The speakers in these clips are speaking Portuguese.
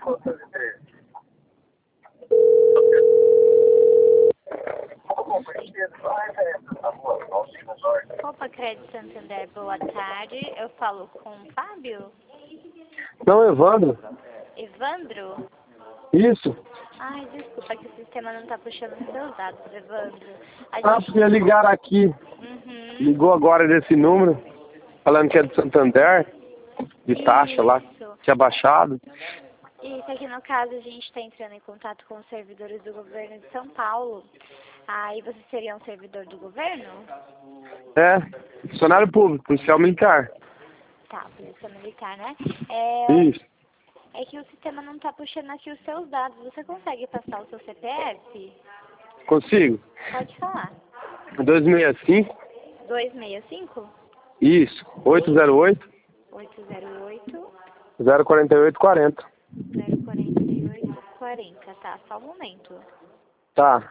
Opa, Crédito Santander, boa tarde. Eu falo com o Fábio? Não, Evandro. Evandro? Isso. Ai, desculpa que o sistema não está puxando os seus dados, Evandro. Porque ligaram aqui. Uhum. Ligou agora desse número, falando que é do Santander, de taxa lá, tinha baixado. Isso, aqui no caso a gente está entrando em contato com os servidores do governo de São Paulo. Aí você seria um servidor do governo? É, funcionário público, policial militar. Tá, polícia militar, né? Isso. É que o sistema não está puxando aqui os seus dados. Você consegue passar o seu CPF? Consigo? Pode falar. 265. 265? Isso. 808. 808 04840. 04840. Tá, só um momento. Tá.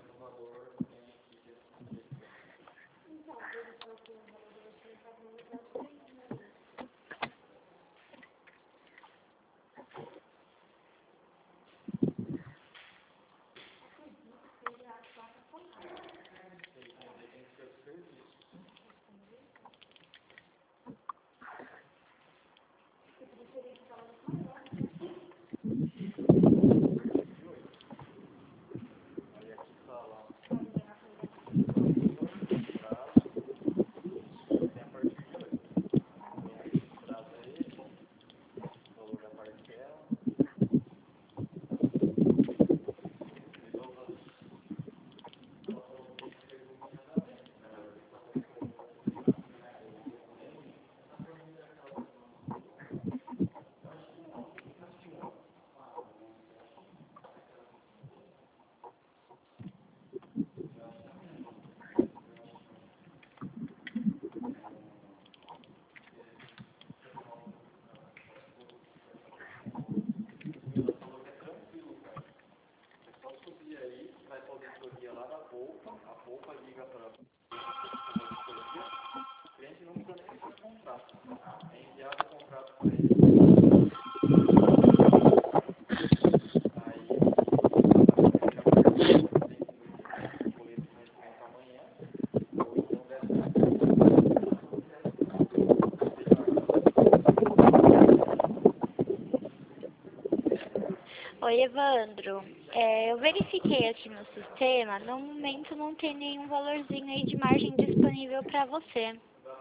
Oi, Evandro. Eu verifiquei aqui no sistema. No momento não tem nenhum valorzinho aí de margem disponível para você.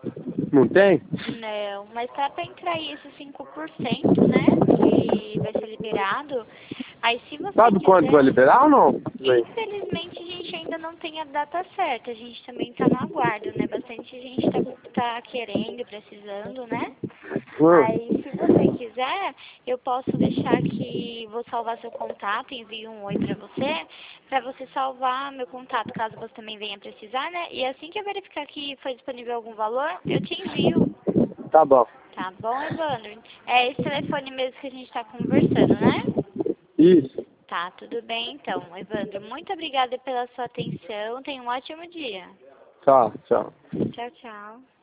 Não tem? Não, mas tá para entrar aí esse 5%, né? Que vai ser liberado. Aí se você Sabe quando vai quiser... liberar ou não? Infelizmente a gente ainda não tem a data certa. A gente também tá no aguardo, né? Bastante gente tá querendo, precisando, né? Aí, se você quiser, eu posso deixar aqui, vou salvar seu contato, envio um oi pra você salvar meu contato, caso você também venha precisar, né? E assim que eu verificar que foi disponível algum valor, eu te envio. Tá bom. Tá bom, Evandro? É esse telefone mesmo que a gente tá conversando, né? Isso. Tá, tudo bem então, Evandro. Muito obrigada pela sua atenção, tenha um ótimo dia. Tchau, tchau. Tchau, tchau.